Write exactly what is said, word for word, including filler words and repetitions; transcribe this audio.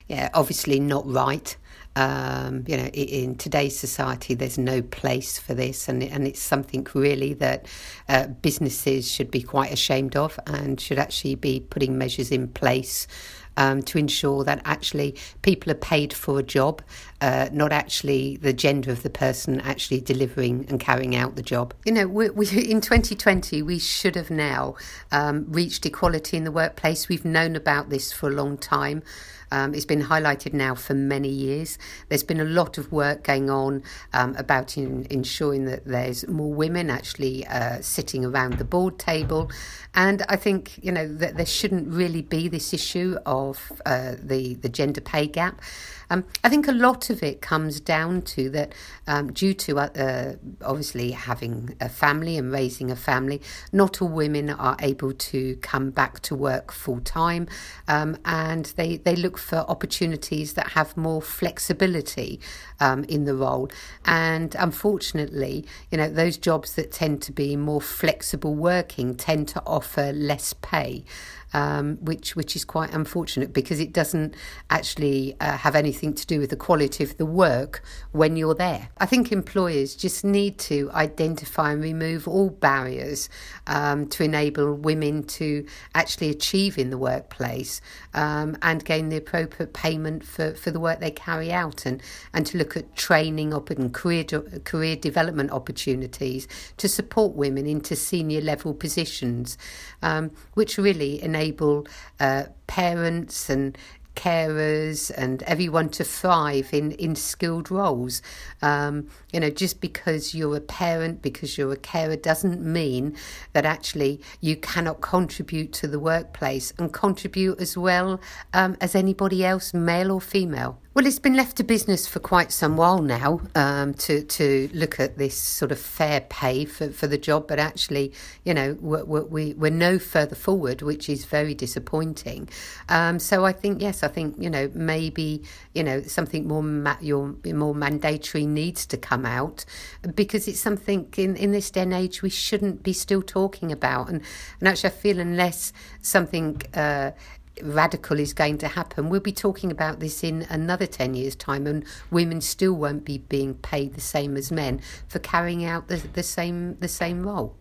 Yeah, obviously not right. Um, you know, i- in today's society, there's no place for this, and and it's something really that uh, businesses should be quite ashamed of, and should actually be putting measures in place um, to ensure that actually people are paid for a job, uh, not actually the gender of the person actually delivering and carrying out the job. You know, we, we in twenty twenty we should have now um, reached equality in the workplace. We've known about this for a long time. Um, it's been highlighted now for many years. There's been a lot of work going on um, about in, ensuring that there's more women actually uh, sitting around the board table. And I think, you know, that there shouldn't really be this issue of uh, the, the gender pay gap. Um, I think a lot of it comes down to that um, due to uh, obviously having a family and raising a family, not all women are able to come back to work full time, um, and they, they look for opportunities that have more flexibility um, in the role. And unfortunately, you know, those jobs that tend to be more flexible working tend to offer less pay. Um, which which is quite unfortunate, because it doesn't actually uh, have anything to do with the quality of the work when you're there. I think employers just need to identify and remove all barriers um, to enable women to actually achieve in the workplace um, and gain the appropriate payment for, for the work they carry out, and, and to look at training op- and career, de- career development opportunities to support women into senior level positions, um, which really enable enable uh, parents and carers and everyone to thrive in, in skilled roles. Um, you know, just because you're a parent, because you're a carer, doesn't mean that actually you cannot contribute to the workplace and contribute as well um, as anybody else, male or female. Well, it's been left to business for quite some while now um, to, to look at this sort of fair pay for, for the job, but actually, you know, we're, we, we're no further forward, which is very disappointing. Um, so I think, yes, I think, you know, maybe, you know, something more ma- your, more mandatory needs to come out, because it's something in, in this day and age we shouldn't be still talking about. And, and actually I feel unless something uh, radical is going to happen, we'll be talking about this in another ten years time, and women still won't be being paid the same as men for carrying out the, the same the same role.